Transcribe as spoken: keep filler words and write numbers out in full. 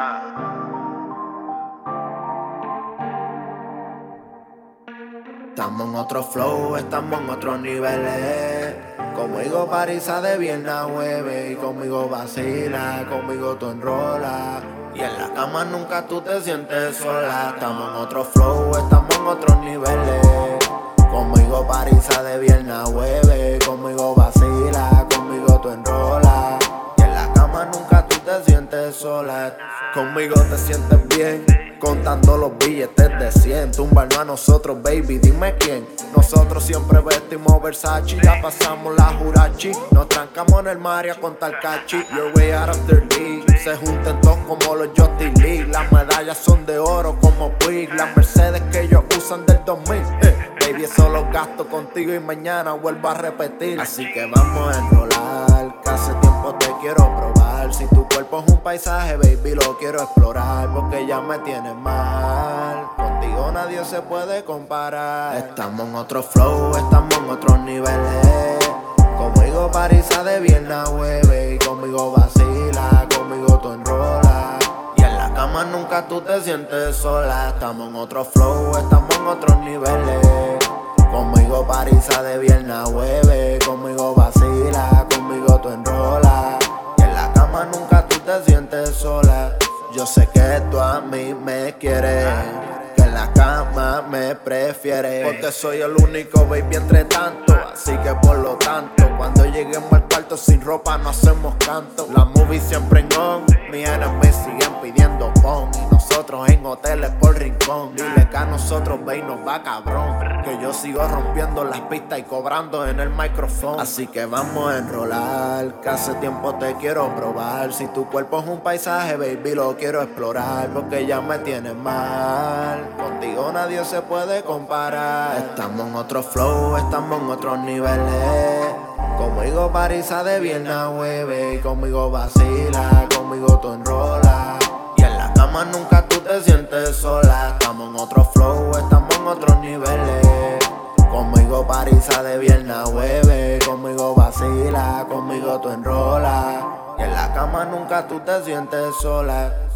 Estamos en otro flow, estamos en otros niveles. Conmigo Parisa de viernes a jueves. Y conmigo vacila, conmigo tú enrolas. Y en la cama nunca tú te sientes sola. Estamos en otro flow, estamos en otros niveles. Conmigo Parisa de viernes a jueves. Conmigo vacila, conmigo tú enrolas. Y en la cama nunca tú te sientes sola. Conmigo te sientes bien, contando los billetes de cien. Tumbarnos a nosotros, baby, dime quién. Nosotros siempre vestimos Versace. Ya pasamos la Jurachi. Nos trancamos en el mar y a contar cachi. You're way out of their league. Se junten todos como los Justin League. Las medallas son de oro como Puig. Las Mercedes que ellos usan del dos mil. eh. Baby, eso lo gasto contigo y mañana vuelvo a repetir. Así que vamos a enrolar, que hace tiempo te quiero probar. Si tu cuerpo es un paisaje, baby, lo quiero explorar. Porque ya me tienes mal, contigo nadie se puede comparar. Estamos en otro flow, estamos en otros niveles. Conmigo Parisa de viernes a jueves. Y conmigo vacila, conmigo tú enrolas. Y en la cama nunca tú te sientes sola. Estamos en otro flow, estamos en otros niveles. Conmigo Parisa de viernes a jueves. Conmigo vacila, conmigo tú enrolas. Y en la cama nunca tú te sientes sola. Yo sé que tú a mí me quieres, que en la cama me prefieres. Porque soy el único baby entre tanto. Así que por lo tanto, cuando lleguemos al cuarto sin ropa no hacemos canto. La movie siempre en on, mis enemies siguen pidiendo pon. Y nosotros en hoteles por rincón. Dile que a nosotros ve y nos va cabrón. Que yo sigo rompiendo las pistas y cobrando en el micrófono. Así que vamos a enrolar, que hace tiempo te quiero probar. Si tu cuerpo es un paisaje, baby, lo quiero explorar. Porque ya me tienes mal, contigo nadie se puede comparar. Estamos en otro flow, estamos en otros niveles. Conmigo Parisa de viernes a jueves. Y conmigo vacila, conmigo tú enrolas. Y en la cama nunca tú te sientes sola. Estamos en otro flow, estamos en otros niveles. Conmigo Parisa de viernes a jueves. Conmigo vacila, conmigo tú enrolas. Y en la cama nunca tú te sientes sola.